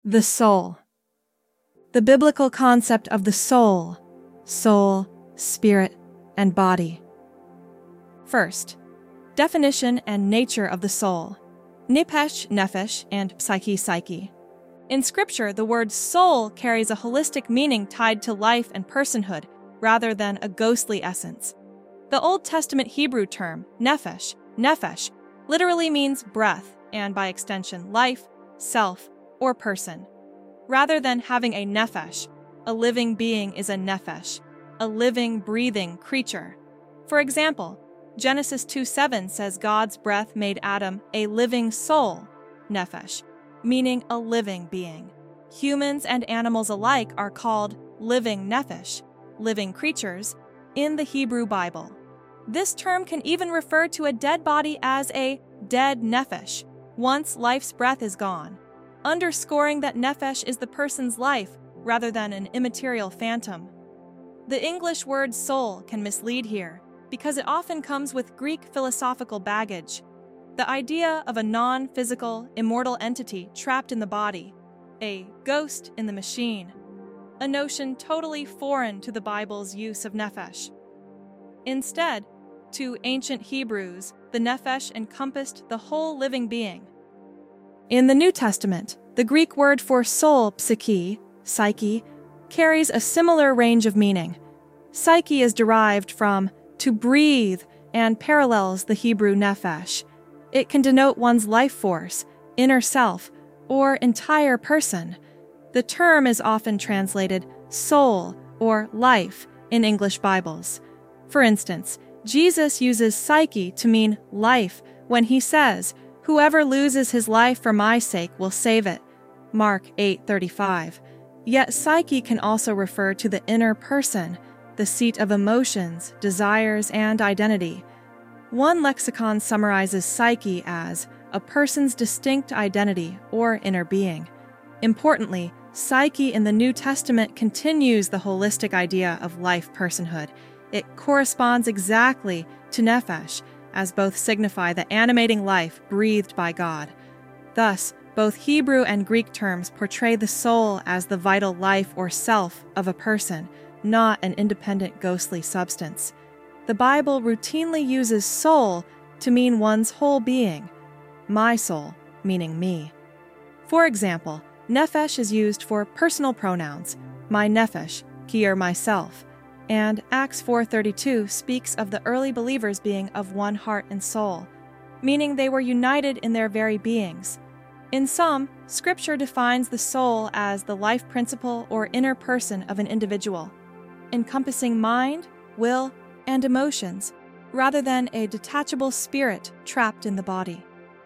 The soul. The biblical concept of the soul, spirit, and body. First, definition and nature of the soul. Nefesh, nephesh, and psyche. In Scripture, the word soul carries a holistic meaning tied to life and personhood, rather than a ghostly essence. The Old Testament Hebrew term, nephesh, literally means breath, and by extension, life, self, or person. Rather than having a nephesh, a living being is a nephesh, a living, breathing creature. For example, Genesis 2:7 says God's breath made Adam a living soul, nephesh, meaning a living being. Humans and animals alike are called living nephesh, living creatures, in the Hebrew Bible. This term can even refer to a dead body as a dead nephesh, once life's breath is gone, underscoring that nephesh is the person's life rather than an immaterial phantom. The English word soul can mislead here because it often comes with Greek philosophical baggage. The idea of a non-physical, immortal entity trapped in the body, a ghost in the machine, a notion totally foreign to the Bible's use of nephesh. Instead, to ancient Hebrews, the nephesh encompassed the whole living being. In the New Testament, the Greek word for soul, psyche, carries a similar range of meaning. Psyche is derived from to breathe and parallels the Hebrew nephesh. It can denote one's life force, inner self, or entire person. The term is often translated soul or life in English Bibles. For instance, Jesus uses psyche to mean life when he says, "Whoever loses his life for my sake will save it." Mark 8:35. Yet psyche can also refer to the inner person, the seat of emotions, desires, and identity. One lexicon summarizes psyche as a person's distinct identity or inner being. Importantly, psyche in the New Testament continues the holistic idea of life personhood. It corresponds exactly to nephesh, as both signify the animating life breathed by God. Thus, both Hebrew and Greek terms portray the soul as the vital life or self of a person, not an independent ghostly substance. The Bible routinely uses soul to mean one's whole being, my soul meaning me. For example, nephesh is used for personal pronouns, my nephesh, kier myself, and Acts 4:32 speaks of the early believers being of one heart and soul, meaning they were united in their very beings. In some, Scripture defines the soul as the life principle or inner person of an individual, encompassing mind, will, and emotions, rather than a detachable spirit trapped in the body.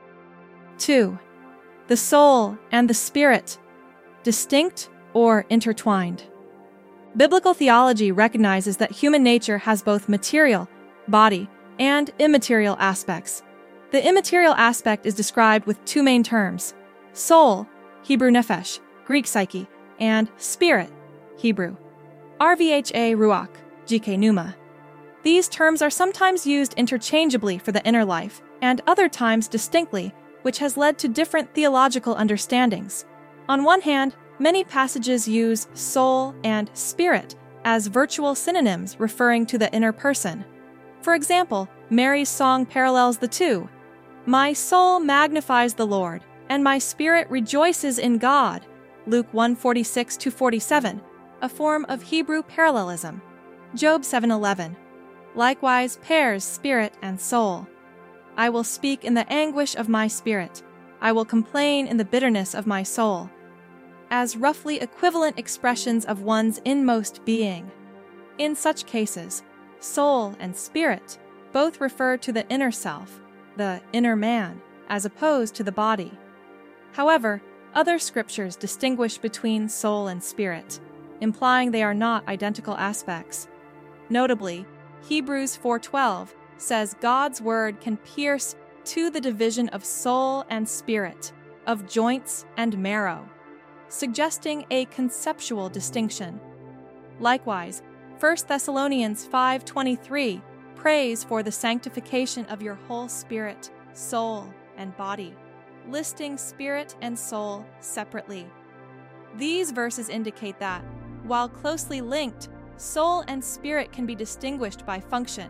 2. The soul and the spirit, distinct or intertwined. Biblical theology recognizes that human nature has both material, body, and immaterial aspects. The immaterial aspect is described with two main terms: soul, Hebrew nephesh, Greek psyche, and spirit, Hebrew, RVHA ruach, GK pneuma. These terms are sometimes used interchangeably for the inner life, and other times distinctly, which has led to different theological understandings. On one hand, many passages use soul and spirit as virtual synonyms referring to the inner person. For example, Mary's song parallels the two. My soul magnifies the Lord, and my spirit rejoices in God, Luke 1:46-47, a form of Hebrew parallelism. Job 7:11. Likewise pairs spirit and soul. I will speak in the anguish of my spirit. I will complain in the bitterness of my soul, as roughly equivalent expressions of one's inmost being. In such cases, soul and spirit both refer to the inner self, the inner man, as opposed to the body. However, other scriptures distinguish between soul and spirit, implying they are not identical aspects. Notably, Hebrews 4:12 says God's word can pierce to the division of soul and spirit, of joints and marrow, suggesting a conceptual distinction. Likewise, 1 Thessalonians 5:23 prays for the sanctification of your whole spirit, soul, and body, listing spirit and soul separately. These verses indicate that, while closely linked, soul and spirit can be distinguished by function.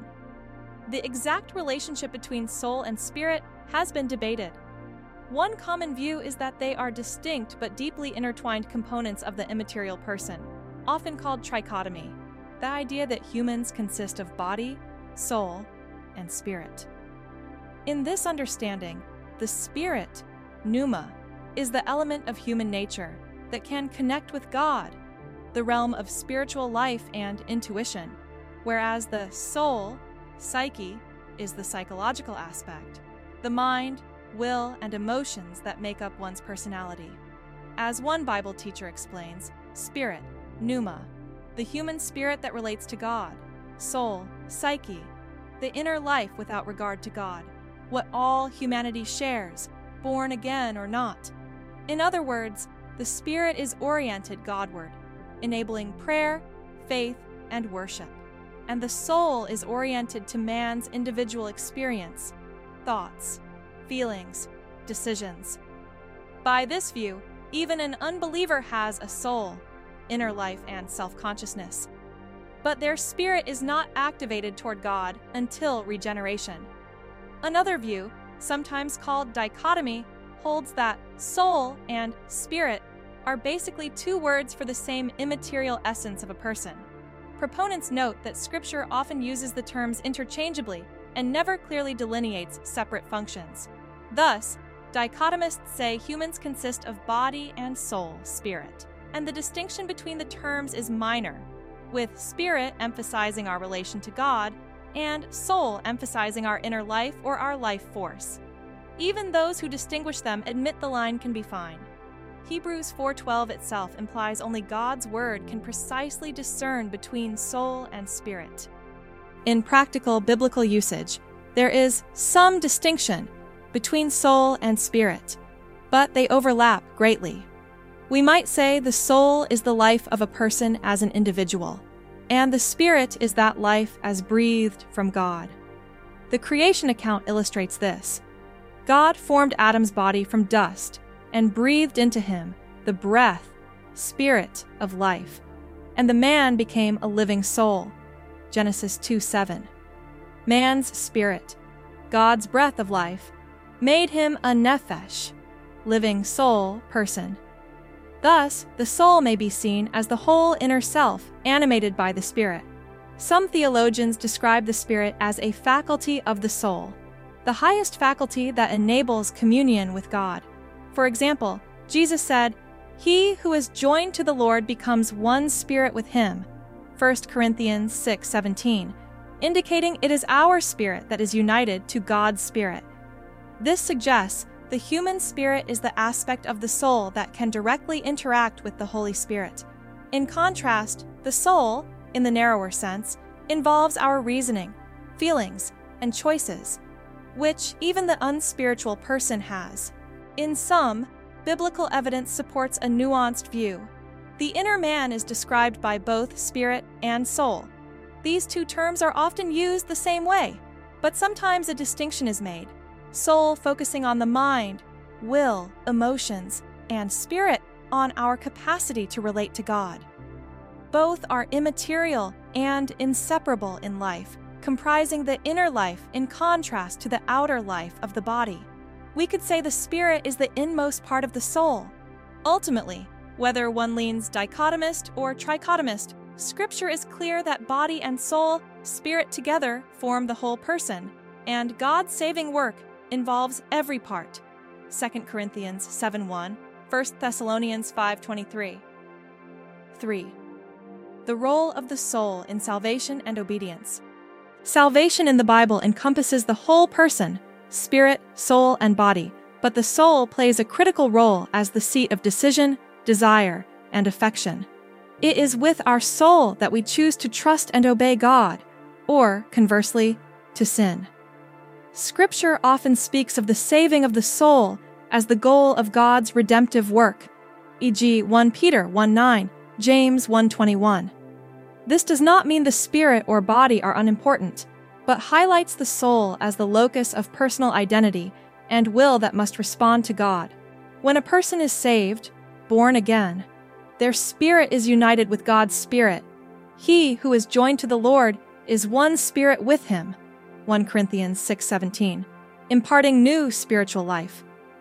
The exact relationship between soul and spirit has been debated. One common view is that they are distinct but deeply intertwined components of the immaterial person, often called trichotomy, the idea that humans consist of body, soul, and spirit. In this understanding, the spirit, pneuma, is the element of human nature that can connect with God, the realm of spiritual life and intuition, whereas the soul, psyche, is the psychological aspect, the mind, will, and emotions that make up one's personality. As one Bible teacher explains, spirit, pneuma, the human spirit that relates to God, soul, psyche, the inner life without regard to God, what all humanity shares, born again or not. In other words, the spirit is oriented Godward, enabling prayer, faith, and worship, and the soul is oriented to man's individual experience, thoughts, feelings, decisions. By this view, even an unbeliever has a soul, inner life, and self-consciousness. But their spirit is not activated toward God until regeneration. Another view, sometimes called dichotomy, holds that soul and spirit are basically two words for the same immaterial essence of a person. Proponents note that Scripture often uses the terms interchangeably and never clearly delineates separate functions. Thus, dichotomists say humans consist of body and soul, spirit, and the distinction between the terms is minor, with spirit emphasizing our relation to God and soul emphasizing our inner life or our life force. Even those who distinguish them admit the line can be fine. Hebrews 4:12 itself implies only God's word can precisely discern between soul and spirit. In practical biblical usage, there is some distinction between soul and spirit, but they overlap greatly. We might say the soul is the life of a person as an individual, and the spirit is that life as breathed from God. The creation account illustrates this. God formed Adam's body from dust and breathed into him the breath, spirit of life, and the man became a living soul. Genesis 2:7. Man's spirit, God's breath of life, made him a nephesh, living soul person. Thus, the soul may be seen as the whole inner self animated by the spirit. Some theologians describe the spirit as a faculty of the soul, the highest faculty that enables communion with God. For example, Jesus said, "He who is joined to the Lord becomes one spirit with him," 1 Corinthians 6:17, indicating it is our spirit that is united to God's spirit. This suggests the human spirit is the aspect of the soul that can directly interact with the Holy Spirit. In contrast, the soul, in the narrower sense, involves our reasoning, feelings, and choices, which even the unspiritual person has. In sum, biblical evidence supports a nuanced view. The inner man is described by both spirit and soul. These two terms are often used the same way, but sometimes a distinction is made. Soul focusing on the mind, will, emotions, and spirit on our capacity to relate to God. Both are immaterial and inseparable in life, comprising the inner life in contrast to the outer life of the body. We could say the spirit is the inmost part of the soul. Ultimately, whether one leans dichotomist or trichotomist, Scripture is clear that body and soul, spirit together, form the whole person, and God's saving work involves every part. 2 Corinthians 7:1, 1 Thessalonians 5:23. 3. The role of the soul in salvation and obedience. Salvation in the Bible encompasses the whole person, spirit, soul, and body, but the soul plays a critical role as the seat of decision, desire, and affection. It is with our soul that we choose to trust and obey God, or, conversely, to sin. Scripture often speaks of the saving of the soul as the goal of God's redemptive work, e.g. 1 Peter 1:9, James 1:21. This does not mean the spirit or body are unimportant, but highlights the soul as the locus of personal identity and will that must respond to God. When a person is saved, born again, their spirit is united with God's Spirit. He who is joined to the Lord is one spirit with him, 1 Corinthians 6:17, imparting new spiritual life.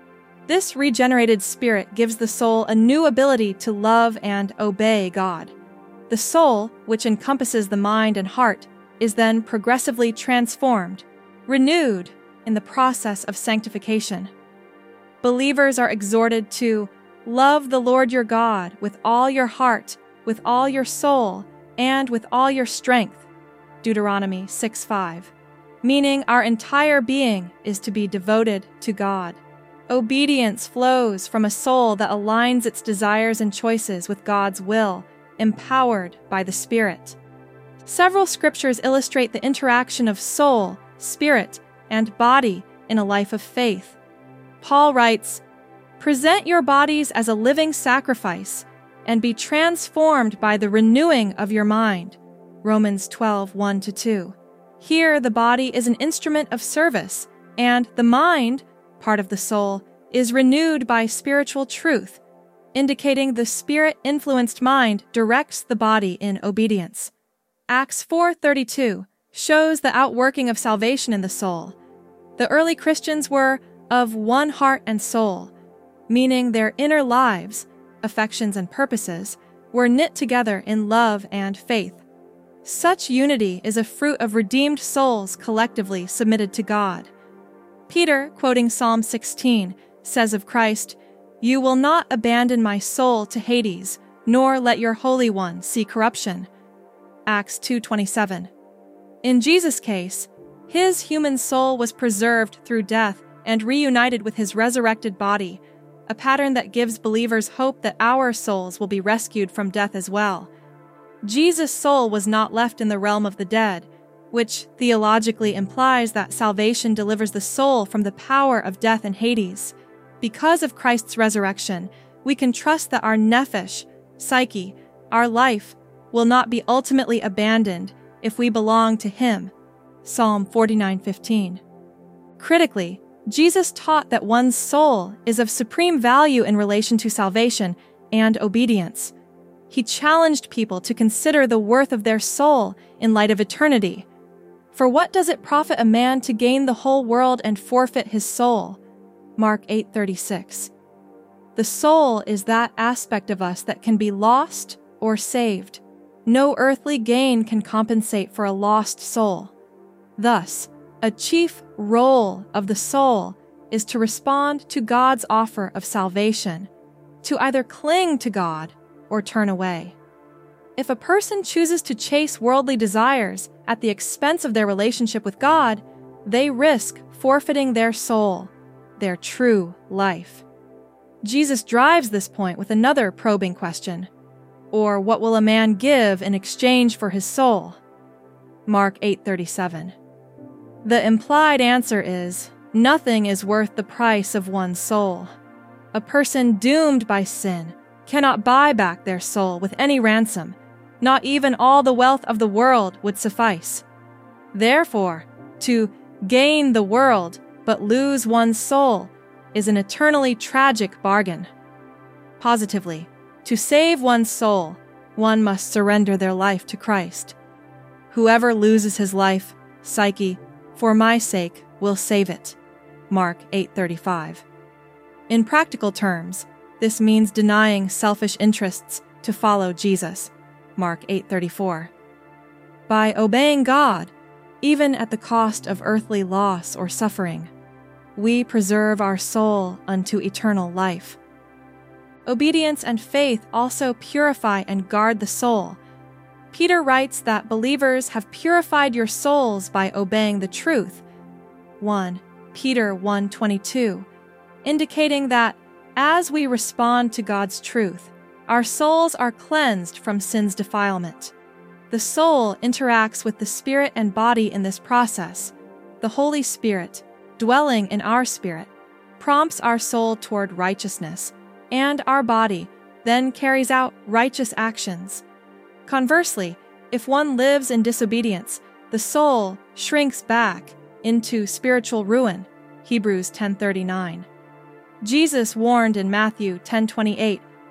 This regenerated spirit gives the soul a new ability to love and obey God. The soul, which encompasses the mind and heart, is then progressively transformed, renewed in the process of sanctification. Believers are exhorted to love the Lord your God with all your heart, with all your soul, and with all your strength, Deuteronomy 6:5, meaning our entire being is to be devoted to God. Obedience flows from a soul that aligns its desires and choices with God's will, empowered by the Spirit. Several scriptures illustrate the interaction of soul, spirit, and body in a life of faith. Paul writes, "Present your bodies as a living sacrifice, and be transformed by the renewing of your mind." Romans 12:1-2. Here, the body is an instrument of service, and the mind, part of the soul, is renewed by spiritual truth, indicating the Spirit-influenced mind directs the body in obedience. Acts 4:32 shows the outworking of salvation in the soul. The early Christians were of one heart and soul, meaning their inner lives, affections and purposes, were knit together in love and faith. Such unity is a fruit of redeemed souls collectively submitted to God. Peter, quoting Psalm 16, says of Christ, "You will not abandon my soul to Hades, nor let your Holy One see corruption." Acts 2:27. In Jesus' case, his human soul was preserved through death and reunited with his resurrected body, a pattern that gives believers hope that our souls will be rescued from death as well. Jesus' soul was not left in the realm of the dead, which theologically implies that salvation delivers the soul from the power of death and Hades. Because of Christ's resurrection, we can trust that our nephesh, psyche, our life, will not be ultimately abandoned if we belong to Him. Psalm 49:15. Critically, Jesus taught that one's soul is of supreme value in relation to salvation and obedience. He challenged people to consider the worth of their soul in light of eternity. For what does it profit a man to gain the whole world and forfeit his soul? Mark 8:36. The soul is that aspect of us that can be lost or saved. No earthly gain can compensate for a lost soul. Thus, a chief role of the soul is to respond to God's offer of salvation, to either cling to God or turn away. If a person chooses to chase worldly desires at the expense of their relationship with God, they risk forfeiting their soul, their true life. Jesus drives this point with another probing question. Or what will a man give in exchange for his soul? Mark 8:37. The implied answer is, nothing is worth the price of one's soul. A person doomed by sin cannot buy back their soul with any ransom. Not even all the wealth of the world would suffice. Therefore, to gain the world but lose one's soul is an eternally tragic bargain. Positively, to save one's soul, one must surrender their life to Christ. Whoever loses his life, psyche, for my sake will save it. Mark 8:35. In practical terms, this means denying selfish interests to follow Jesus. Mark 8:34. By obeying God, even at the cost of earthly loss or suffering, we preserve our soul unto eternal life. Obedience and faith also purify and guard the soul. Peter writes that believers have purified your souls by obeying the truth. 1 Peter 1:22, indicating that as we respond to God's truth, our souls are cleansed from sin's defilement. The soul interacts with the spirit and body in this process. The Holy Spirit, dwelling in our spirit, prompts our soul toward righteousness, and our body then carries out righteous actions. Conversely, if one lives in disobedience, the soul shrinks back into spiritual ruin. Hebrews 10:39. Jesus warned in Matthew 10:28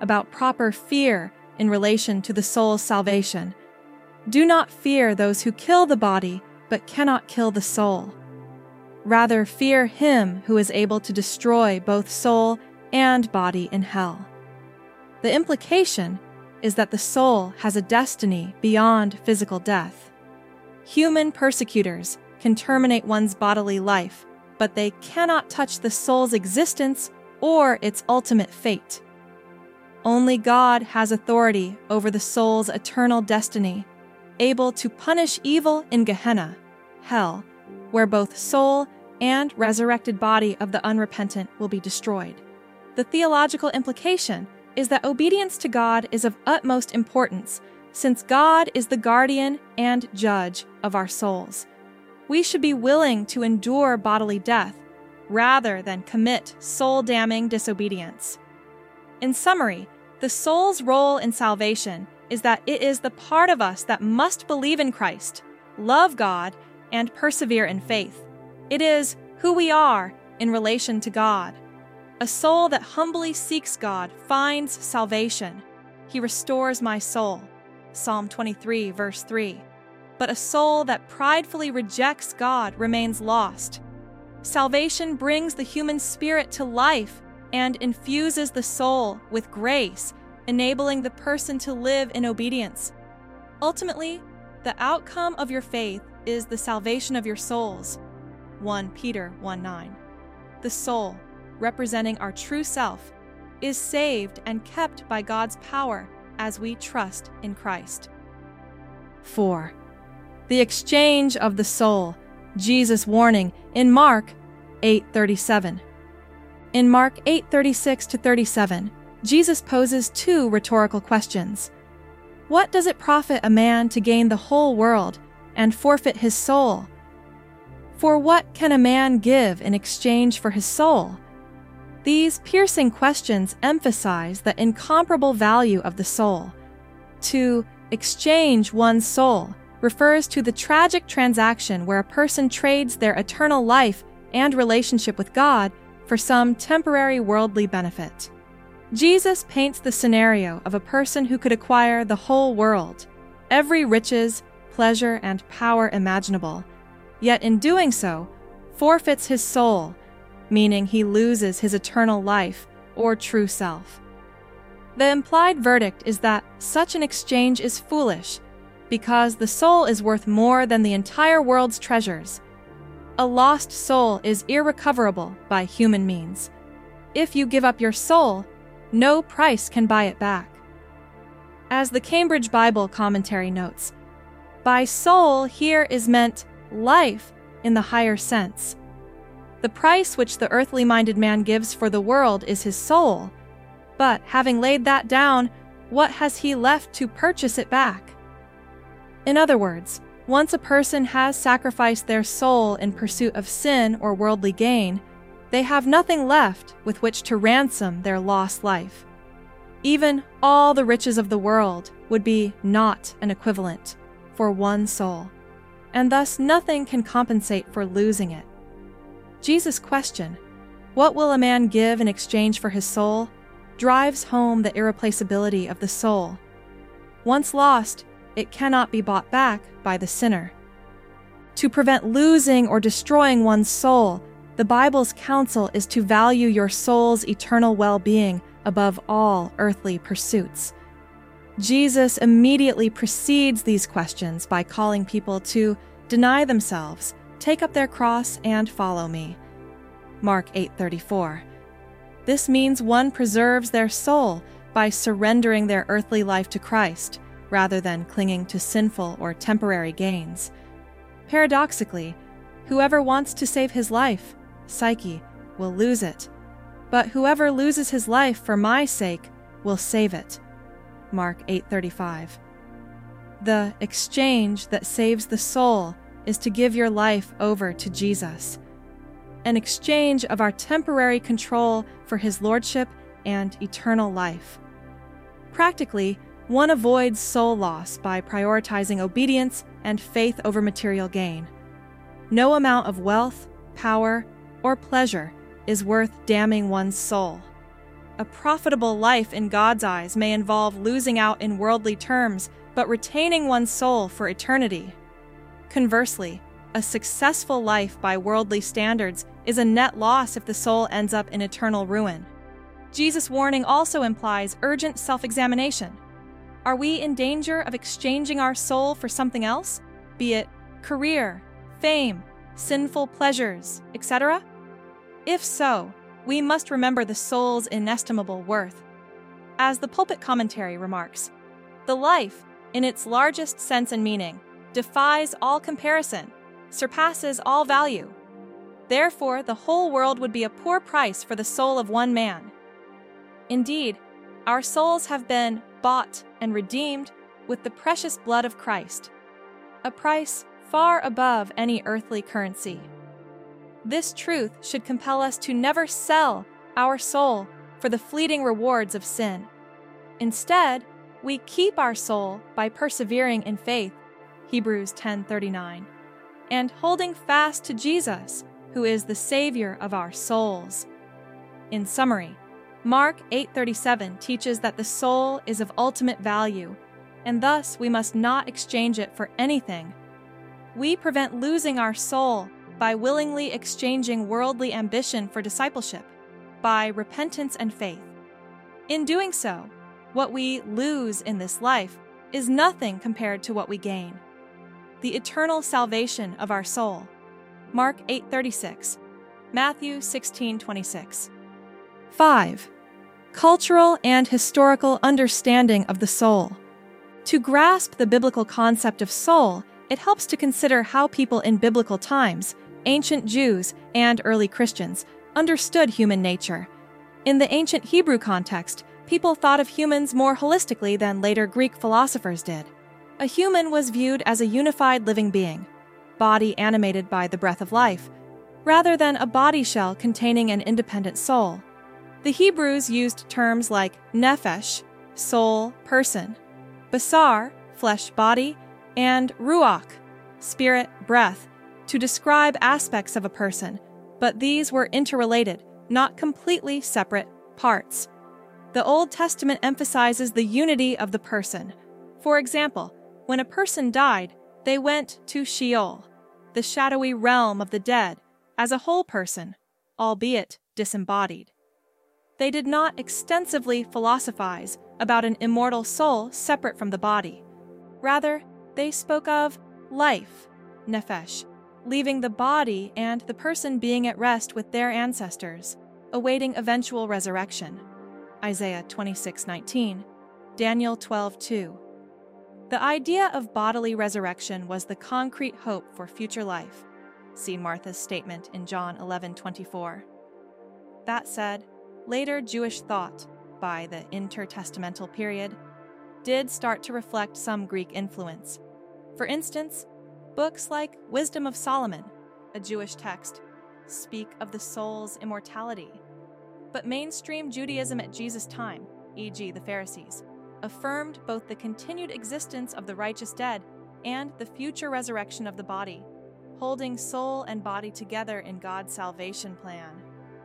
about proper fear in relation to the soul's salvation. Do not fear those who kill the body, but cannot kill the soul. Rather, fear him who is able to destroy both soul and body in hell. The implication is that the soul has a destiny beyond physical death. Human persecutors can terminate one's bodily life, but they cannot touch the soul's existence or its ultimate fate. Only God has authority over the soul's eternal destiny, able to punish evil in Gehenna, hell, where both soul and resurrected body of the unrepentant will be destroyed. The theological implication is that obedience to God is of utmost importance, since God is the guardian and judge of our souls. We should be willing to endure bodily death rather than commit soul-damning disobedience. In summary, the soul's role in salvation is that it is the part of us that must believe in Christ, love God, and persevere in faith. It is who we are in relation to God. A soul that humbly seeks God finds salvation. He restores my soul. Psalm 23, verse 3. But a soul that pridefully rejects God remains lost. Salvation brings the human spirit to life and infuses the soul with grace, enabling the person to live in obedience. Ultimately, the outcome of your faith is the salvation of your souls. 1 Peter 1:9. The soul, representing our true self, is saved and kept by God's power as we trust in Christ. 4. The exchange of the soul, Jesus' warning in Mark 8:37. In Mark 8:36-37, Jesus poses two rhetorical questions. What does it profit a man to gain the whole world and forfeit his soul? For what can a man give in exchange for his soul? These piercing questions emphasize the incomparable value of the soul. To exchange one's soul refers to the tragic transaction where a person trades their eternal life and relationship with God for some temporary worldly benefit. Jesus paints the scenario of a person who could acquire the whole world, every riches, pleasure, and power imaginable, yet in doing so, forfeits his soul, meaning he loses his eternal life or true self. The implied verdict is that such an exchange is foolish, because the soul is worth more than the entire world's treasures. A lost soul is irrecoverable by human means. If you give up your soul, no price can buy it back. As the Cambridge Bible Commentary notes, by soul here is meant life in the higher sense. The price which the earthly-minded man gives for the world is his soul, but having laid that down, what has he left to purchase it back? In other words, once a person has sacrificed their soul in pursuit of sin or worldly gain, they have nothing left with which to ransom their lost life. Even all the riches of the world would be not an equivalent for one soul, and thus nothing can compensate for losing it. Jesus' question, "What will a man give in exchange for his soul?" drives home the irreplaceability of the soul. Once lost, it cannot be bought back by the sinner. To prevent losing or destroying one's soul, the Bible's counsel is to value your soul's eternal well-being above all earthly pursuits. Jesus immediately precedes these questions by calling people to deny themselves, take up their cross, and follow me. Mark 8:34. This means one preserves their soul by surrendering their earthly life to Christ, rather than clinging to sinful or temporary gains. Paradoxically, whoever wants to save his life, psyche, will lose it, but whoever loses his life for my sake will save it. Mark 8:35. The exchange that saves the soul is to give your life over to Jesus, an exchange of our temporary control for his lordship and eternal life. Practically, one avoids soul loss by prioritizing obedience and faith over material gain. No amount of wealth, power, or pleasure is worth damning one's soul. A profitable life in God's eyes may involve losing out in worldly terms, but retaining one's soul for eternity. Conversely, a successful life by worldly standards is a net loss if the soul ends up in eternal ruin. Jesus' warning also implies urgent self-examination. Are we in danger of exchanging our soul for something else, be it career, fame, sinful pleasures, etc.? If so, we must remember the soul's inestimable worth. As the Pulpit Commentary remarks, the life, in its largest sense and meaning, defies all comparison, surpasses all value. Therefore, the whole world would be a poor price for the soul of one man. Indeed, our souls have been bought and redeemed with the precious blood of Christ, a price far above any earthly currency. This truth should compel us to never sell our soul for the fleeting rewards of sin. Instead, we keep our soul by persevering in faith, Hebrews 10:39, and holding fast to Jesus, who is the Savior of our souls. In summary, Mark 8:37 teaches that the soul is of ultimate value, and thus we must not exchange it for anything. We prevent losing our soul by willingly exchanging worldly ambition for discipleship, by repentance and faith. In doing so, what we lose in this life is nothing compared to what we gain: the eternal salvation of our soul. Mark 8:36, Matthew 16:26. 5. Cultural and historical understanding of the soul. To grasp the biblical concept of soul, it helps to consider how people in biblical times, ancient Jews and early Christians, understood human nature. In the ancient Hebrew context, people thought of humans more holistically than later Greek philosophers did. A human was viewed as a unified living being, body animated by the breath of life, rather than a body shell containing an independent soul. The Hebrews used terms like nephesh, soul, person, basar, flesh, body, and ruach, spirit, breath, to describe aspects of a person, but these were interrelated, not completely separate parts. The Old Testament emphasizes the unity of the person. For example, when a person died, they went to Sheol, the shadowy realm of the dead, as a whole person, albeit disembodied. They did not extensively philosophize about an immortal soul separate from the body. Rather, they spoke of life, nephesh, leaving the body and the person being at rest with their ancestors, awaiting eventual resurrection. Isaiah 26:19, Daniel 12:2. The idea of bodily resurrection was the concrete hope for future life. See Martha's statement in John 11:24. That said, later Jewish thought, by the intertestamental period, did start to reflect some Greek influence. For instance, books like Wisdom of Solomon, a Jewish text, speak of the soul's immortality. But mainstream Judaism at Jesus' time, e.g. the Pharisees, affirmed both the continued existence of the righteous dead and the future resurrection of the body, holding soul and body together in God's salvation plan.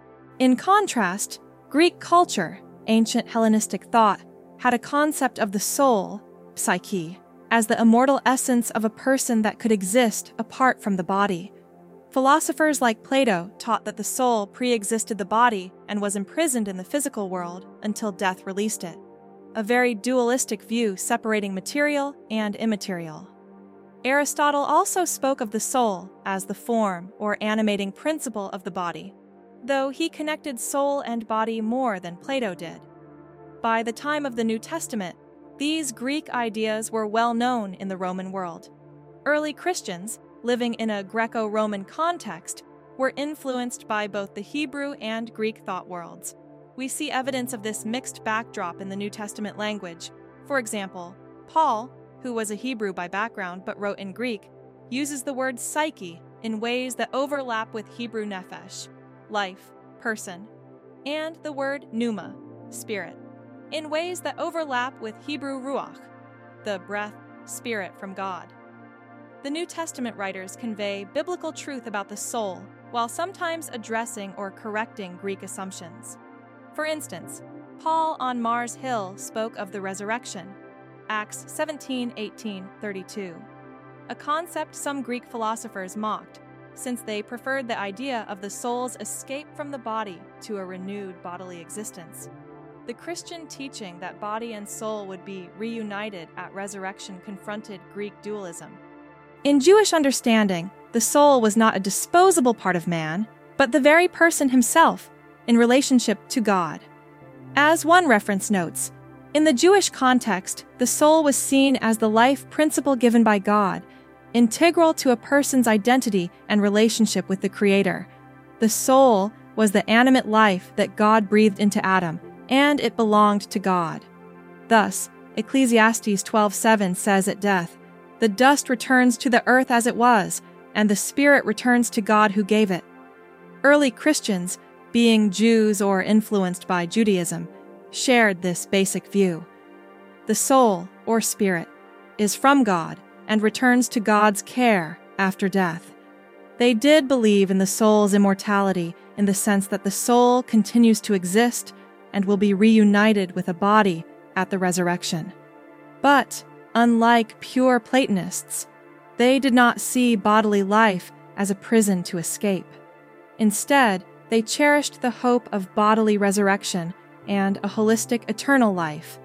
In contrast, Greek culture, ancient Hellenistic thought, had a concept of the soul, psyche, as the immortal essence of a person that could exist apart from the body. Philosophers like Plato taught that the soul pre-existed the body and was imprisoned in the physical world until death released it, a very dualistic view separating material and immaterial. Aristotle also spoke of the soul as the form or animating principle of the body, though he connected soul and body more than Plato did. By the time of the New Testament, these Greek ideas were well known in the Roman world. Early Christians, living in a Greco-Roman context, were influenced by both the Hebrew and Greek thought worlds. We see evidence of this mixed backdrop in the New Testament language. For example, Paul, who was a Hebrew by background but wrote in Greek, uses the word psyche in ways that overlap with Hebrew nephesh, life, person, and the word pneuma, spirit, in ways that overlap with Hebrew ruach, the breath, spirit from God. The New Testament writers convey biblical truth about the soul while sometimes addressing or correcting Greek assumptions. For instance, Paul on Mars Hill spoke of the resurrection, Acts 17:18-32, a concept some Greek philosophers mocked, since they preferred the idea of the soul's escape from the body to a renewed bodily existence. The Christian teaching that body and soul would be reunited at resurrection confronted Greek dualism. In Jewish understanding, the soul was not a disposable part of man, but the very person himself, in relationship to God. As one reference notes, in the Jewish context, the soul was seen as the life principle given by God, integral to a person's identity and relationship with the Creator. The soul was the animate life that God breathed into Adam, and it belonged to God. Thus, Ecclesiastes 12:7 says at death, "The dust returns to the earth as it was, and the spirit returns to God who gave it." Early Christians, being Jews or influenced by Judaism, shared this basic view. The soul, or spirit, is from God and returns to God's care after death. They did believe in the soul's immortality in the sense that the soul continues to exist and will be reunited with a body at the resurrection. But, unlike pure Platonists, they did not see bodily life as a prison to escape. Instead, they cherished the hope of bodily resurrection and a holistic eternal life,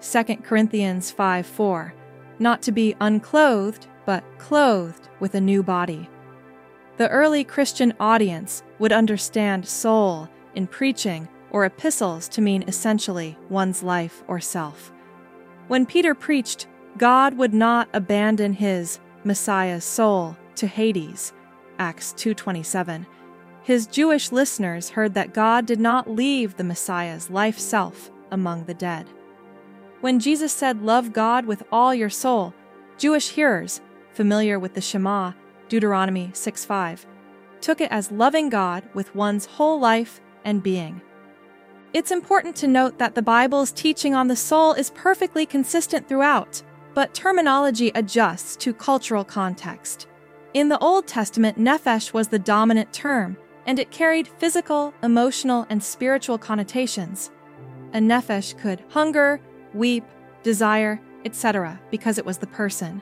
2 Corinthians 5:4, not to be unclothed, but clothed with a new body. The early Christian audience would understand soul in preaching or epistles to mean essentially one's life or self. When Peter preached, God would not abandon his, Messiah's soul, to Hades, Acts 2:27, his Jewish listeners heard that God did not leave the Messiah's life self among the dead. When Jesus said, "Love God with all your soul," Jewish hearers, familiar with the Shema, Deuteronomy 6:5, took it as loving God with one's whole life and being. It's important to note that the Bible's teaching on the soul is perfectly consistent throughout, but terminology adjusts to cultural context. In the Old Testament, nephesh was the dominant term, and it carried physical, emotional, and spiritual connotations. A nephesh could hunger, weep, desire, etc., because it was the person.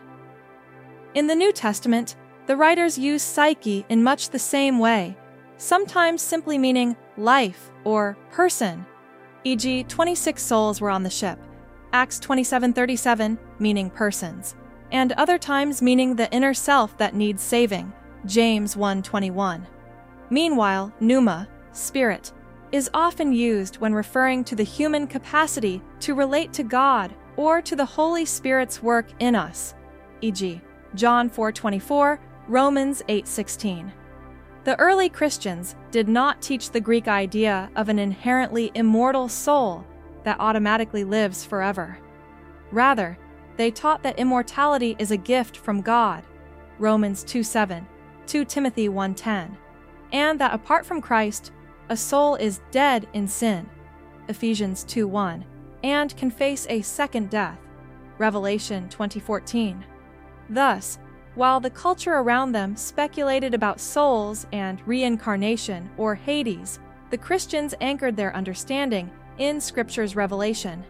In the New Testament, the writers use psyche in much the same way, sometimes simply meaning life or person, e.g., 26 souls were on the ship, Acts 27:37 meaning persons, and other times meaning the inner self that needs saving, James 1:21. Meanwhile, pneuma, spirit, is often used when referring to the human capacity to relate to God or to the Holy Spirit's work in us, e.g., John 4:24, Romans 8:16. The early Christians did not teach the Greek idea of an inherently immortal soul that automatically lives forever. Rather, they taught that immortality is a gift from God, Romans 2:7, 2 Timothy 1:10, and that apart from Christ, a soul is dead in sin, Ephesians 2:1, and can face a second death, Revelation 20:14. Thus, while the culture around them speculated about souls and reincarnation or Hades, the Christians anchored their understanding in Scripture's revelation.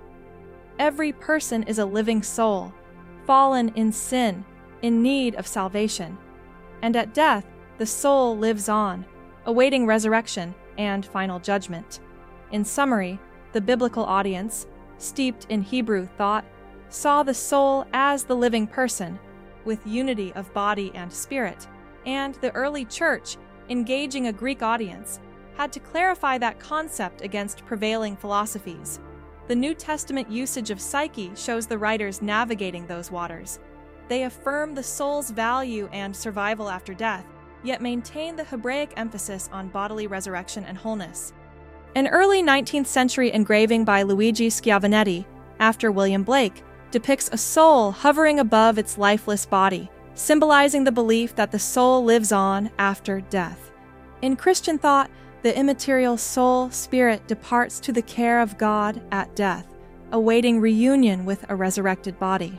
Every person is a living soul, fallen in sin, in need of salvation. And at death, the soul lives on, awaiting resurrection and final judgment. In summary, the biblical audience, steeped in Hebrew thought, saw the soul as the living person, with unity of body and spirit, and the early church, engaging a Greek audience, had to clarify that concept against prevailing philosophies. The New Testament usage of psyche shows the writers navigating those waters. They affirm the soul's value and survival after death, yet maintain the Hebraic emphasis on bodily resurrection and wholeness. An early 19th century engraving by Luigi Schiavonetti, after William Blake, depicts a soul hovering above its lifeless body, symbolizing the belief that the soul lives on after death. In Christian thought, the immaterial soul spirit departs to the care of God at death, awaiting reunion with a resurrected body.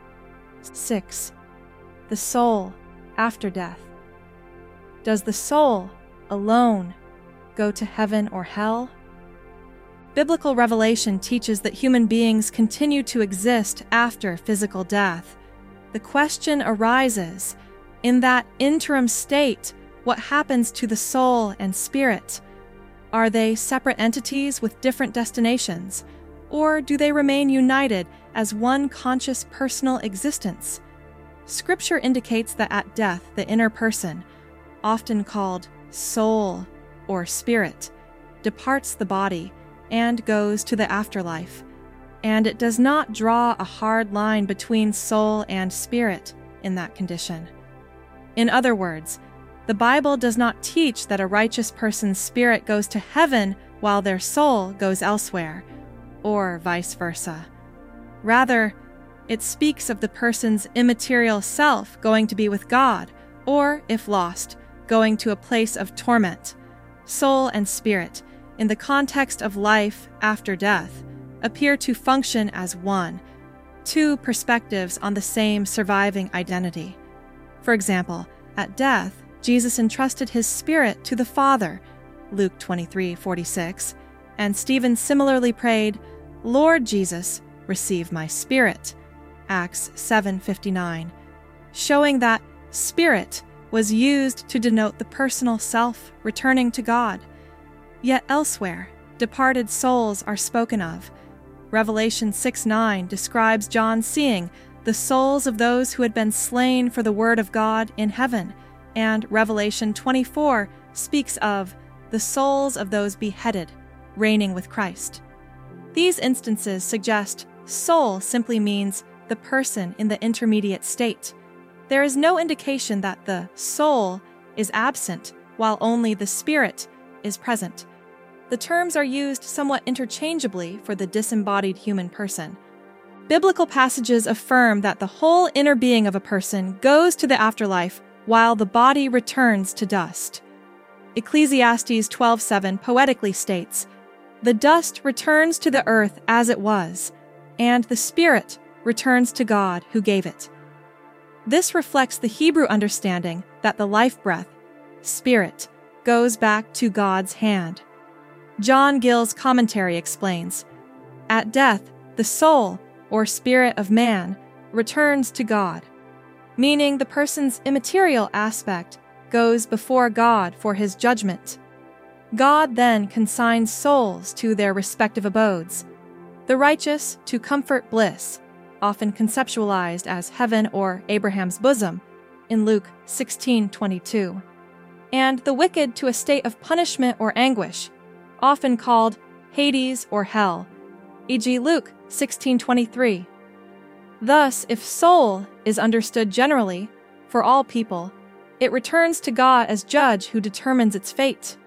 6. The soul after death. Does the soul, alone, go to heaven or hell? Biblical revelation teaches that human beings continue to exist after physical death. The question arises, in that interim state, what happens to the soul and spirit? Are they separate entities with different destinations, or do they remain united as one conscious personal existence? Scripture indicates that at death, the inner person, often called soul or spirit, departs the body and goes to the afterlife, and it does not draw a hard line between soul and spirit in that condition. In other words, the Bible does not teach that a righteous person's spirit goes to heaven while their soul goes elsewhere, or vice versa. Rather, it speaks of the person's immaterial self going to be with God, or, if lost, going to a place of torment. Soul and spirit, in the context of life after death, appear to function as one, two perspectives on the same surviving identity. For example, at death, Jesus entrusted his spirit to the Father, Luke 23:46, and Stephen similarly prayed, "Lord Jesus, receive my spirit," Acts 7:59, showing that spirit was used to denote the personal self returning to God. Yet elsewhere, departed souls are spoken of. Revelation 6:9 describes John seeing the souls of those who had been slain for the word of God in heaven, and Revelation 24 speaks of the souls of those beheaded, reigning with Christ. These instances suggest soul simply means the person in the intermediate state. There is no indication that the soul is absent while only the spirit is present. The terms are used somewhat interchangeably for the disembodied human person. Biblical passages affirm that the whole inner being of a person goes to the afterlife while the body returns to dust. Ecclesiastes 12:7 poetically states, "The dust returns to the earth as it was, and the spirit returns to God who gave it." This reflects the Hebrew understanding that the life breath, spirit, goes back to God's hand. John Gill's commentary explains, "At death, the soul, or spirit of man, returns to God," meaning the person's immaterial aspect goes before God for his judgment. God then consigns souls to their respective abodes, the righteous to comfort bliss, often conceptualized as heaven or Abraham's bosom, in Luke 16:22, and the wicked to a state of punishment or anguish, often called Hades or hell, e.g. Luke 16:23. Thus, if soul is understood generally, for all people, it returns to God as judge who determines its fate.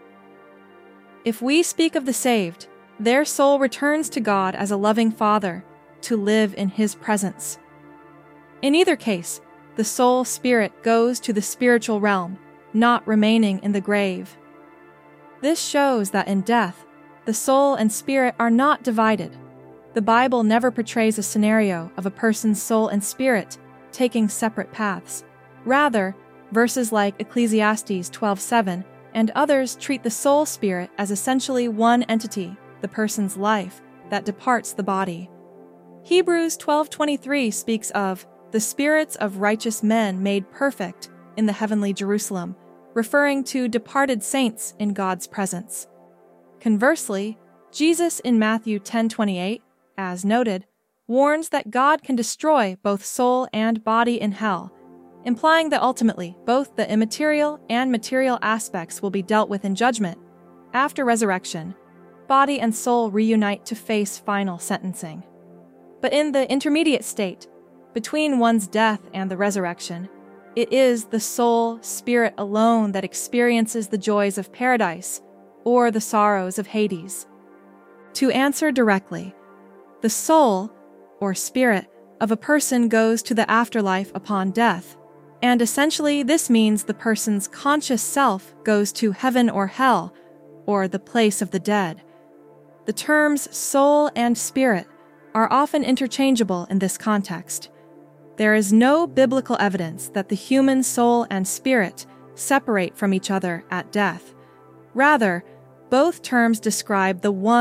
If we speak of the saved, their soul returns to God as a loving Father, to live in His presence. In either case, the soul spirit goes to the spiritual realm, not remaining in the grave. This shows that in death, the soul and spirit are not divided. The Bible never portrays a scenario of a person's soul and spirit taking separate paths. Rather, verses like Ecclesiastes 12:7 and others treat the soul spirit as essentially one entity, the person's life, that departs the body. Hebrews 12:23 speaks of the spirits of righteous men made perfect in the heavenly Jerusalem, referring to departed saints in God's presence. Conversely, Jesus in Matthew 10:28, as noted, warns that God can destroy both soul and body in hell, implying that ultimately both the immaterial and material aspects will be dealt with in judgment. After resurrection, body and soul reunite to face final sentencing. But in the intermediate state, between one's death and the resurrection, it is the soul spirit alone that experiences the joys of paradise or the sorrows of Hades. To answer directly, the soul, or spirit, of a person goes to the afterlife upon death, and essentially this means the person's conscious self goes to heaven or hell, or the place of the dead. The terms soul and spirit are often interchangeable in this context. There is no biblical evidence that the human soul and spirit separate from each other at death. Rather, both terms describe the one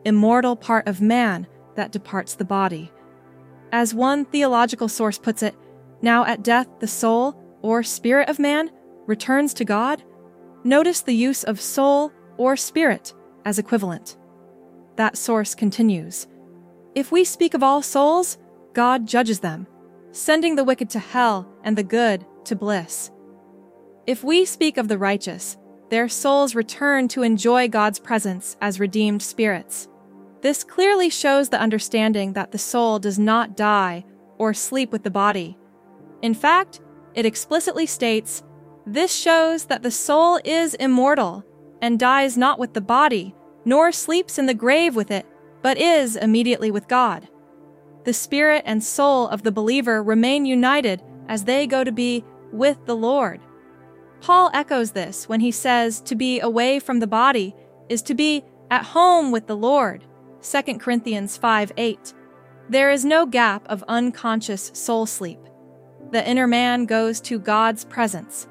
immortal part of man that departs the body. As one theological source puts it, now at death the soul, or spirit of man, returns to God. Notice the use of soul or spirit as equivalent. That source continues, "If we speak of all souls, God judges them, sending the wicked to hell and the good to bliss. If we speak of the righteous, their souls return to enjoy God's presence as redeemed spirits." This clearly shows the understanding that the soul does not die or sleep with the body. In fact, it explicitly states, "This shows that the soul is immortal and dies not with the body, nor sleeps in the grave with it, but is immediately with God." The spirit and soul of the believer remain united as they go to be with the Lord. Paul echoes this when he says to be away from the body is to be at home with the Lord. 2 Corinthians 5:8. There is no gap of unconscious soul sleep. The inner man goes to God's presence.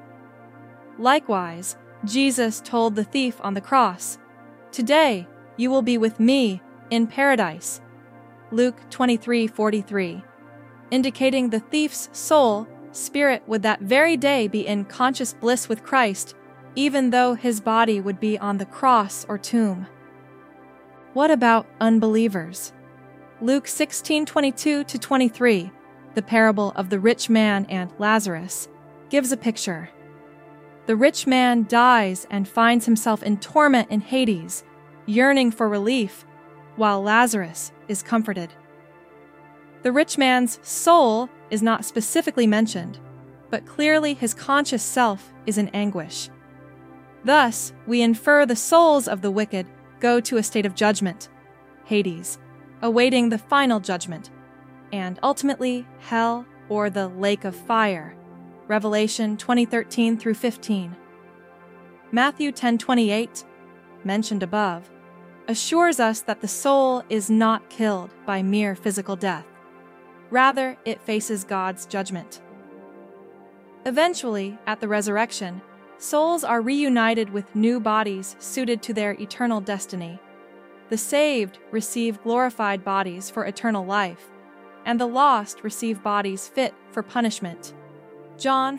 Likewise, Jesus told the thief on the cross, "Today you will be with me in paradise." Luke 23:43, indicating the thief's soul, spirit would that very day be in conscious bliss with Christ, even though his body would be on the cross or tomb. What about unbelievers? Luke 16:22-23, the parable of the rich man and Lazarus, gives a picture. The rich man dies and finds himself in torment in Hades, yearning for relief, while Lazarus is comforted. The rich man's soul is not specifically mentioned, but clearly his conscious self is in anguish. Thus, we infer the souls of the wicked go to a state of judgment, Hades, awaiting the final judgment, and ultimately hell or the lake of fire, Revelation 20:13-15. Matthew 10:28, mentioned above, assures us that the soul is not killed by mere physical death. Rather, it faces God's judgment. Eventually, at the resurrection, souls are reunited with new bodies suited to their eternal destiny. The saved receive glorified bodies for eternal life, and the lost receive bodies fit for punishment. John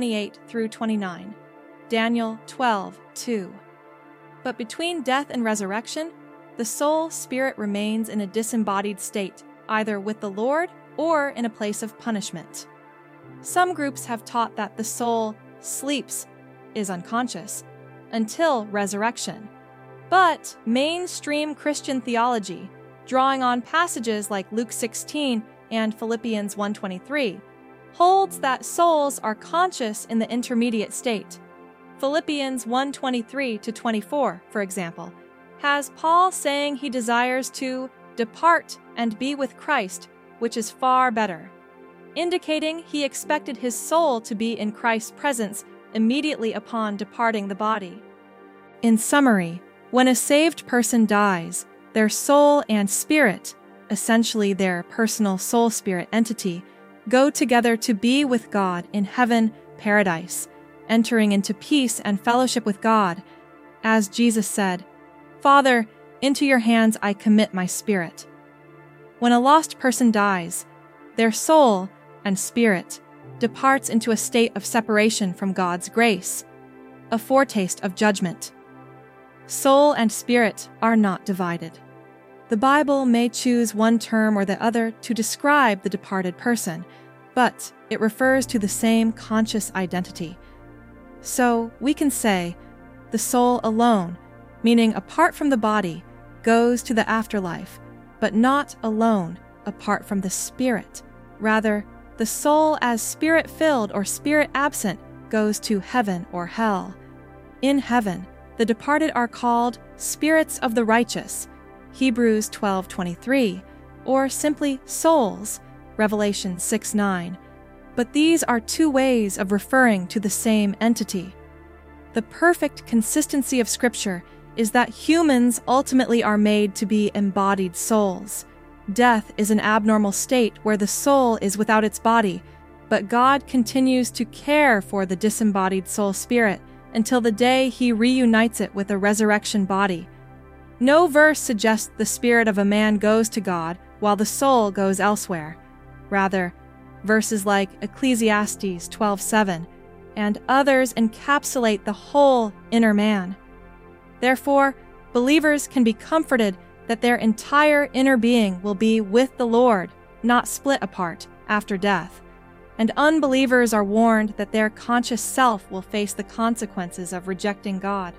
5:28-29, Daniel 12:2. But between death and resurrection, the soul spirit remains in a disembodied state, either with the Lord or in a place of punishment. Some groups have taught that the soul sleeps, is unconscious, until resurrection. But mainstream Christian theology, drawing on passages like Luke 16 and Philippians 1:23, holds that souls are conscious in the intermediate state. Philippians 1:23-24, for example, has Paul saying he desires to depart and be with Christ, which is far better, indicating he expected his soul to be in Christ's presence immediately upon departing the body. In summary, when a saved person dies, their soul and spirit, essentially their personal soul-spirit entity, go together to be with God in heaven, paradise, entering into peace and fellowship with God. As Jesus said, "Father, into your hands I commit my spirit." When a lost person dies, their soul and spirit departs into a state of separation from God's grace, a foretaste of judgment. Soul and spirit are not divided. The Bible may choose one term or the other to describe the departed person, but it refers to the same conscious identity. So we can say, the soul alone, meaning apart from the body, goes to the afterlife, but not alone apart from the spirit. Rather, the soul as spirit-filled or spirit-absent goes to heaven or hell. In heaven, the departed are called spirits of the righteous, Hebrews 12:23, or simply souls, Revelation 6:9. But these are two ways of referring to the same entity. The perfect consistency of Scripture is that humans ultimately are made to be embodied souls. Death is an abnormal state where the soul is without its body, but God continues to care for the disembodied soul spirit until the day He reunites it with a resurrection body. No verse suggests the spirit of a man goes to God while the soul goes elsewhere. Rather, verses like Ecclesiastes 12:7 and others encapsulate the whole inner man. Therefore, believers can be comforted that their entire inner being will be with the Lord, not split apart after death. And unbelievers are warned that their conscious self will face the consequences of rejecting God.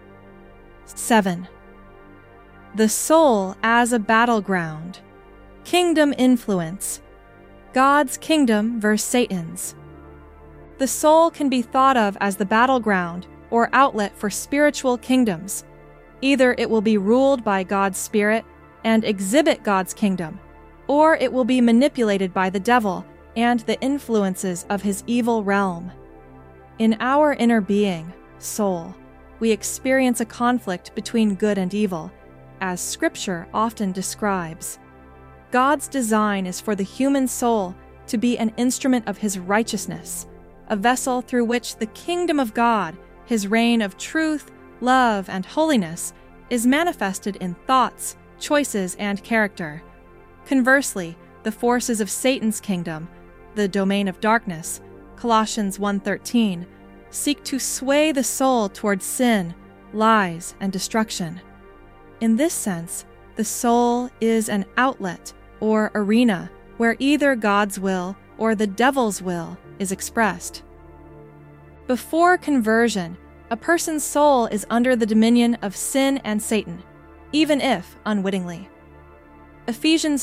7. The soul as a battleground. Kingdom influence. God's kingdom versus Satan's. The soul can be thought of as the battleground or outlet for spiritual kingdoms. Either it will be ruled by God's Spirit and exhibit God's kingdom, or it will be manipulated by the devil and the influences of his evil realm. In our inner being, soul, we experience a conflict between good and evil, as Scripture often describes. God's design is for the human soul to be an instrument of His righteousness, a vessel through which the kingdom of God, His reign of truth, love, and holiness, is manifested in thoughts, choices, and character. Conversely, the forces of Satan's kingdom, the domain of darkness, Colossians 1:13, seek to sway the soul toward sin, lies, and destruction. In this sense, the soul is an outlet or arena where either God's will or the devil's will is expressed. Before conversion, a person's soul is under the dominion of sin and Satan, even if unwittingly. Ephesians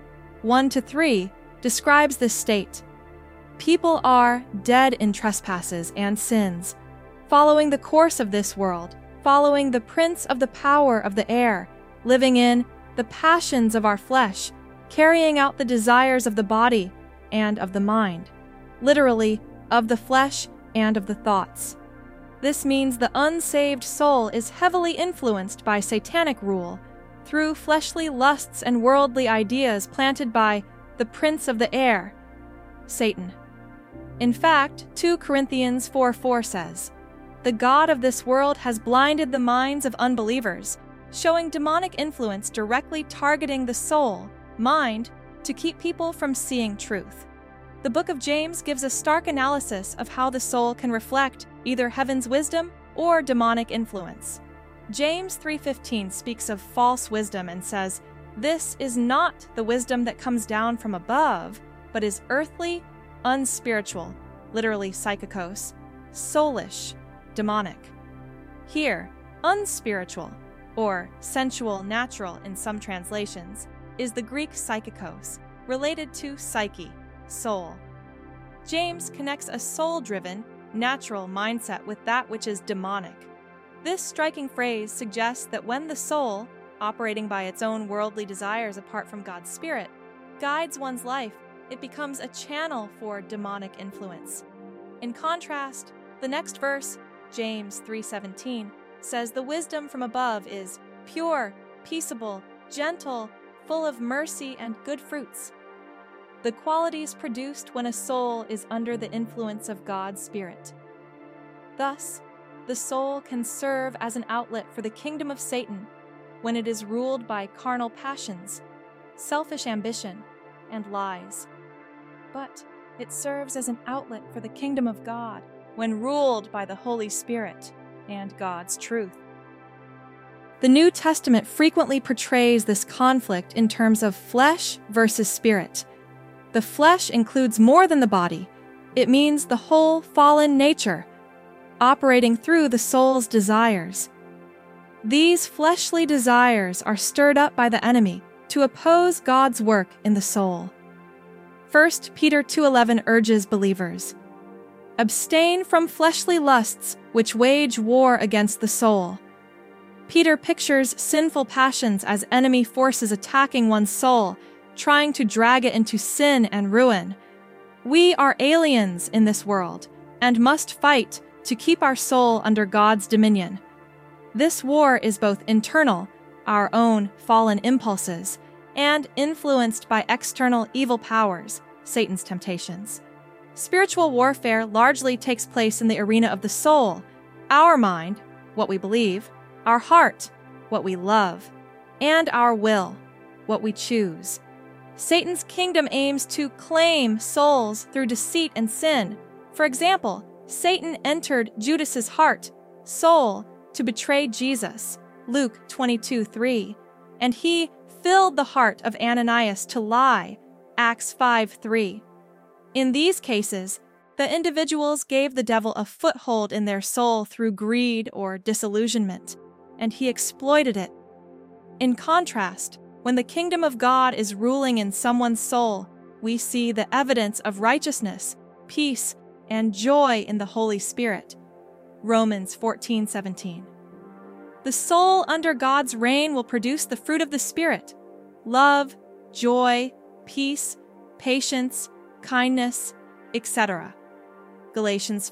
2:1-3 describes this state. People are dead in trespasses and sins, following the course of this world, following the prince of the power of the air, living in the passions of our flesh, carrying out the desires of the body and of the mind, literally, of the flesh and of the thoughts. This means the unsaved soul is heavily influenced by satanic rule through fleshly lusts and worldly ideas planted by the prince of the air, Satan. In fact, 2 Corinthians 4:4 says, "The God of this world has blinded the minds of unbelievers, showing demonic influence directly targeting the soul, mind, to keep people from seeing truth." The book of James gives a stark analysis of how the soul can reflect either heaven's wisdom or demonic influence. James 3:15 speaks of false wisdom and says, "This is not the wisdom that comes down from above, but is earthly, unspiritual," literally psychikos, soulish, demonic. Here, unspiritual, or sensual natural in some translations, is the Greek psychikos, related to psyche, soul. James connects a soul-driven, natural mindset with that which is demonic. This striking phrase suggests that when the soul, operating by its own worldly desires apart from God's Spirit, guides one's life, it becomes a channel for demonic influence. In contrast, the next verse, James 3:17, says the wisdom from above is pure, peaceable, gentle, full of mercy and good fruits. The qualities produced when a soul is under the influence of God's Spirit. Thus, the soul can serve as an outlet for the kingdom of Satan when it is ruled by carnal passions, selfish ambition, and lies. But it serves as an outlet for the kingdom of God when ruled by the Holy Spirit and God's truth. The New Testament frequently portrays this conflict in terms of flesh versus spirit. The flesh includes more than the body. It means the whole fallen nature, operating through the soul's desires. These fleshly desires are stirred up by the enemy to oppose God's work in the soul. 1 Peter 2:11 urges believers, "Abstain from fleshly lusts which wage war against the soul." Peter pictures sinful passions as enemy forces attacking one's soul, trying to drag it into sin and ruin. We are aliens in this world and must fight to keep our soul under God's dominion. This war is both internal, our own fallen impulses, and influenced by external evil powers, Satan's temptations. Spiritual warfare largely takes place in the arena of the soul, our mind, what we believe, our heart, what we love, and our will, what we choose. Satan's kingdom aims to claim souls through deceit and sin. For example, Satan entered Judas's heart, soul, to betray Jesus, Luke 22:3, and he filled the heart of Ananias to lie, Acts 5:3. In these cases, the individuals gave the devil a foothold in their soul through greed or disillusionment, and he exploited it. In contrast, when the kingdom of God is ruling in someone's soul, we see the evidence of righteousness, peace, and joy in the Holy Spirit. Romans 14:17. The soul under God's reign will produce the fruit of the Spirit: love, joy, peace, patience, kindness, etc. Galatians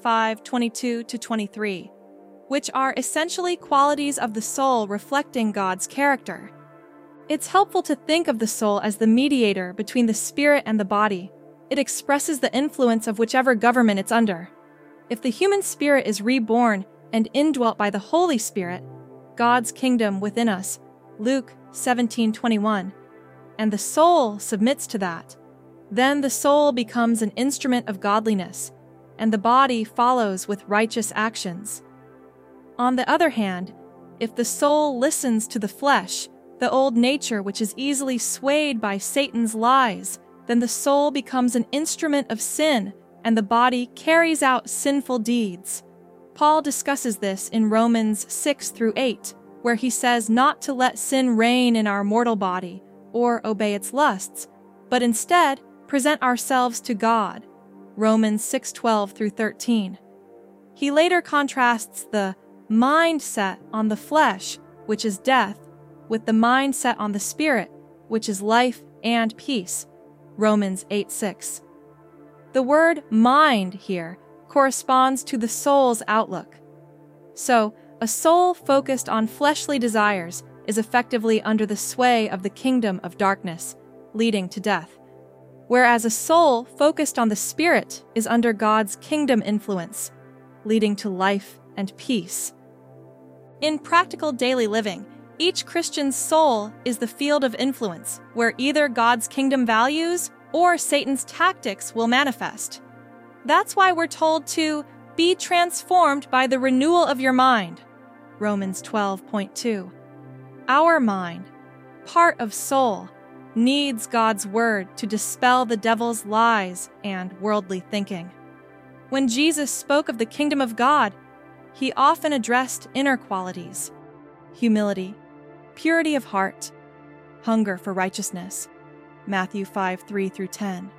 5:22-23, which are essentially qualities of the soul reflecting God's character. It's helpful to think of the soul as the mediator between the spirit and the body. It expresses the influence of whichever government it's under. If the human spirit is reborn and indwelt by the Holy Spirit, God's kingdom within us, Luke 17:21, and the soul submits to that, then the soul becomes an instrument of godliness, and the body follows with righteous actions. On the other hand, if the soul listens to the flesh, the old nature which is easily swayed by Satan's lies, then the soul becomes an instrument of sin, and the body carries out sinful deeds. Paul discusses this in Romans 6-8, where he says not to let sin reign in our mortal body or obey its lusts, but instead present ourselves to God. Romans 6:12-13. He later contrasts the mindset on the flesh, which is death, with the mindset on the spirit, which is life and peace. Romans 8:6. The word mind here corresponds to the soul's outlook. So, a soul focused on fleshly desires is effectively under the sway of the kingdom of darkness, leading to death, whereas a soul focused on the spirit is under God's kingdom influence, leading to life and peace. In practical daily living, each Christian's soul is the field of influence where either God's kingdom values or Satan's tactics will manifest. That's why we're told to be transformed by the renewal of your mind. Romans 12:2. Our mind, part of soul, needs God's word to dispel the devil's lies and worldly thinking. When Jesus spoke of the kingdom of God, he often addressed inner qualities: humility, purity of heart, hunger for righteousness. Matthew 5:3-10.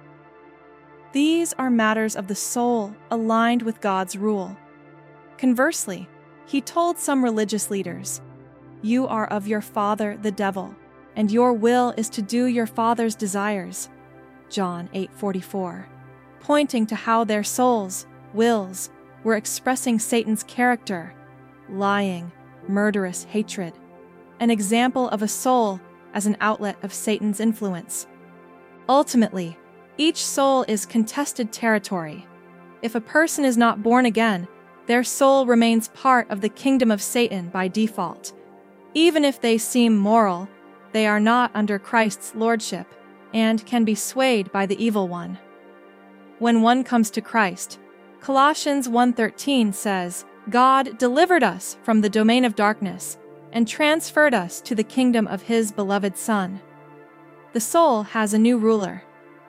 These are matters of the soul aligned with God's rule. Conversely, he told some religious leaders, "You are of your father, the devil, and your will is to do your father's desires." John 8:44, pointing to how their souls, wills, were expressing Satan's character: lying, murderous hatred, an example of a soul as an outlet of Satan's influence. Ultimately, each soul is contested territory. If a person is not born again, their soul remains part of the kingdom of Satan by default. Even if they seem moral, they are not under Christ's lordship and can be swayed by the evil one. When one comes to Christ, Colossians 1:13 says, "God delivered us from the domain of darkness and transferred us to the kingdom of His beloved Son." The soul has a new ruler.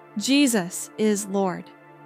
Jesus is Lord.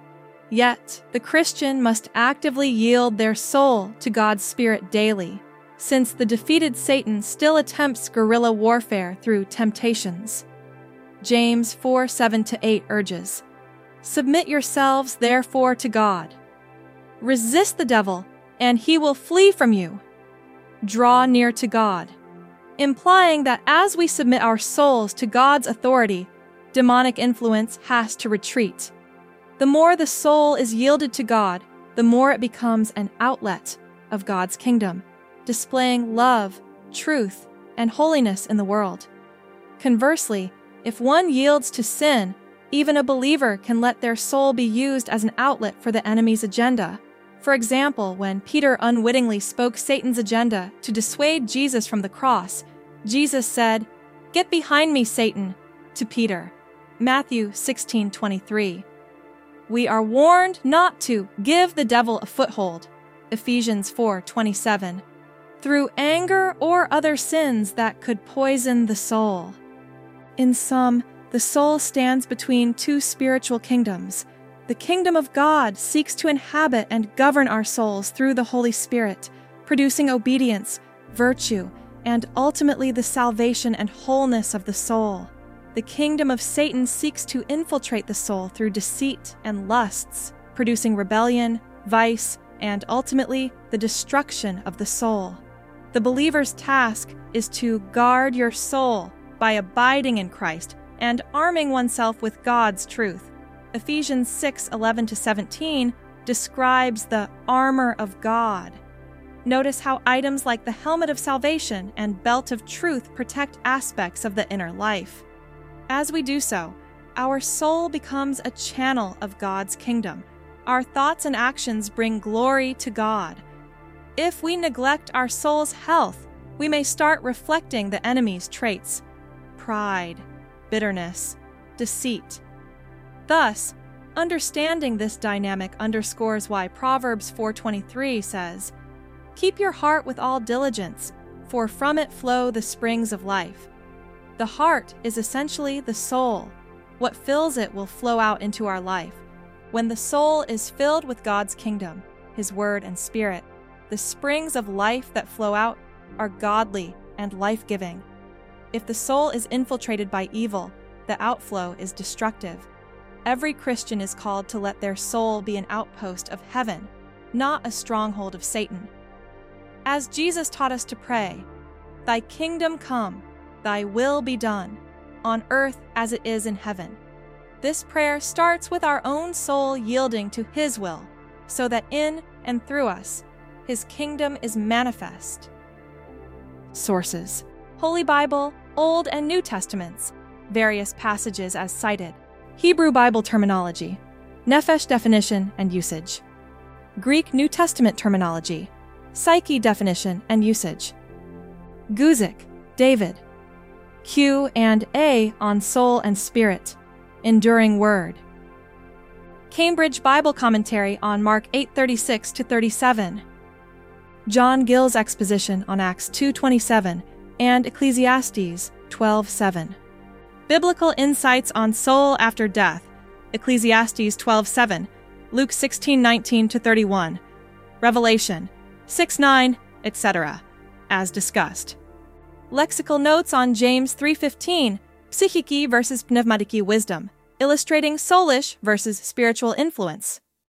Yet, the Christian must actively yield their soul to God's Spirit daily, since the defeated Satan still attempts guerrilla warfare through temptations. James 4:7-8 urges, "Submit yourselves therefore to God. Resist the devil, and he will flee from you. Draw near to God," implying that as we submit our souls to God's authority, demonic influence has to retreat. The more the soul is yielded to God, the more it becomes an outlet of God's kingdom, displaying love, truth, and holiness in the world. Conversely, if one yields to sin, even a believer can let their soul be used as an outlet for the enemy's agenda. For example, when Peter unwittingly spoke Satan's agenda to dissuade Jesus from the cross, Jesus said, "Get behind me, Satan," to Peter, Matthew 16:23. We are warned not to give the devil a foothold, Ephesians 4:27, through anger or other sins that could poison the soul. In sum, the soul stands between two spiritual kingdoms. The kingdom of God seeks to inhabit and govern our souls through the Holy Spirit, producing obedience, virtue, and ultimately the salvation and wholeness of the soul. The kingdom of Satan seeks to infiltrate the soul through deceit and lusts, producing rebellion, vice, and ultimately the destruction of the soul. The believer's task is to guard your soul by abiding in Christ and arming oneself with God's truth. Ephesians 6:11-17 describes the armor of God. Notice how items like the helmet of salvation and belt of truth protect aspects of the inner life. As we do so, our soul becomes a channel of God's kingdom. Our thoughts and actions bring glory to God. If we neglect our soul's health, we may start reflecting the enemy's traits: pride, bitterness, deceit. Thus, understanding this dynamic underscores why Proverbs 4:23 says, "Keep your heart with all diligence, for from it flow the springs of life." The heart is essentially the soul. What fills it will flow out into our life. When the soul is filled with God's kingdom, His Word and Spirit, the springs of life that flow out are godly and life-giving. If the soul is infiltrated by evil, the outflow is destructive. Every Christian is called to let their soul be an outpost of heaven, not a stronghold of Satan. As Jesus taught us to pray, "Thy kingdom come, Thy will be done, on earth as it is in heaven." This prayer starts with our own soul yielding to His will, so that in and through us, His kingdom is manifest. Sources: Holy Bible, Old and New Testaments, various passages as cited, Hebrew Bible terminology, Nephesh definition and usage, Greek New Testament terminology, Psyche definition and usage, Guzik, David, Q&A on Soul and Spirit, Enduring Word, Cambridge Bible Commentary on Mark 8:36-37, John Gill's exposition on Acts 2:27 and Ecclesiastes 12:7, Biblical Insights on Soul After Death, Ecclesiastes 12:7, Luke 16:19-31, Revelation 6:9, etc., as discussed. Lexical notes on James 3:15, Psychiki versus Pneumatiki wisdom, illustrating soulish versus spiritual influence.